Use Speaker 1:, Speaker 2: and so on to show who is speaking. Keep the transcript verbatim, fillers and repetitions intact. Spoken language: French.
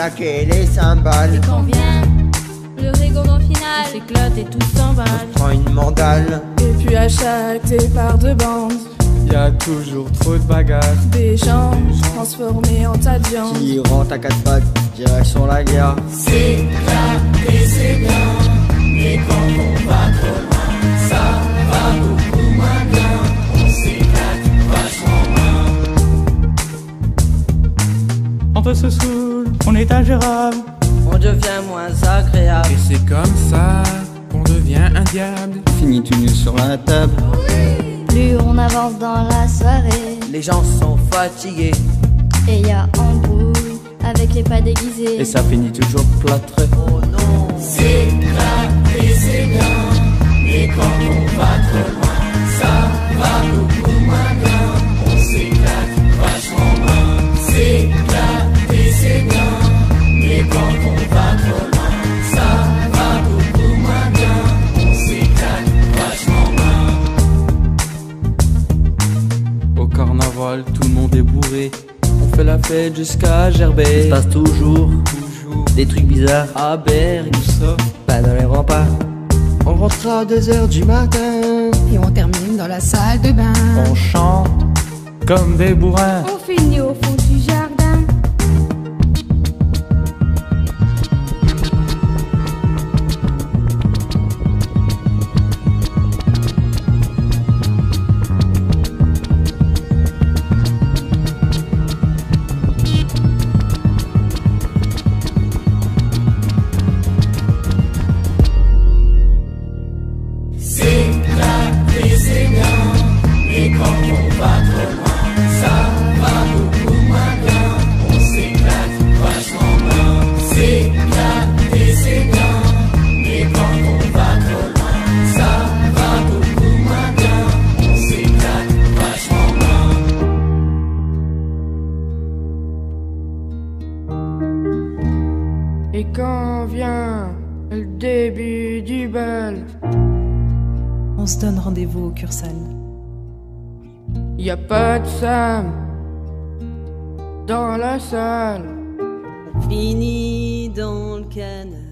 Speaker 1: claquer les cymbales.
Speaker 2: Et quand vient le rigodon final, on s'éclate et tout s'emballe.
Speaker 1: On prend une mandale.
Speaker 3: Et puis à chaque départ de bande,
Speaker 4: y a toujours trop de bagarres.
Speaker 3: des gens transformés en tas de viande.
Speaker 1: Qui rentre à quatre pattes, direction la gare.
Speaker 5: C'est là et c'est bien, mais quand on va trop loin, ça va beaucoup moins bien. On s'éclate vachement moins.
Speaker 4: On se saoule, on est ingérable.
Speaker 6: On devient moins agréable.
Speaker 7: Et c'est comme ça qu'on devient un diable.
Speaker 1: Fini tout nu sur la table.
Speaker 2: Plus on avance dans la soirée,
Speaker 6: Les gens sont fatigués.
Speaker 2: et y a embrouille avec les pas déguisés.
Speaker 6: Et ça finit toujours plâtré. Oh non.
Speaker 5: C'est là et c'est bien, mais quand on va trop loin, ça va beaucoup moins bien. On s'éclate vachement moins. C'est là et c'est bien, mais quand on va trop loin, ça va beaucoup moins bien. On s'éclate vachement moins.
Speaker 4: Au carnaval, tout le monde est bourré. On fait la fête jusqu'à gerber.
Speaker 6: Il se passe toujours
Speaker 4: Toujours
Speaker 6: des trucs bizarres à Berg.
Speaker 4: tout ça.
Speaker 6: Pas dans les remparts.
Speaker 1: On rentre à deux heures du matin.
Speaker 8: Et on termine dans la salle de bain.
Speaker 4: On chante comme des bourrins.
Speaker 2: On finit au fond du jardin.
Speaker 5: C'est là et c'est bien, mais quand on va trop loin, ça va beaucoup moins bien. On s'éclate vachement moins. C'est là et c'est bien, mais quand on va trop loin, ça va beaucoup moins bien. On s'éclate vachement moins.
Speaker 3: Et quand vient le début du bal,
Speaker 8: On se donne rendez-vous au Cursal.
Speaker 3: y a pas de Sam dans la salle.
Speaker 6: Fini dans le canal.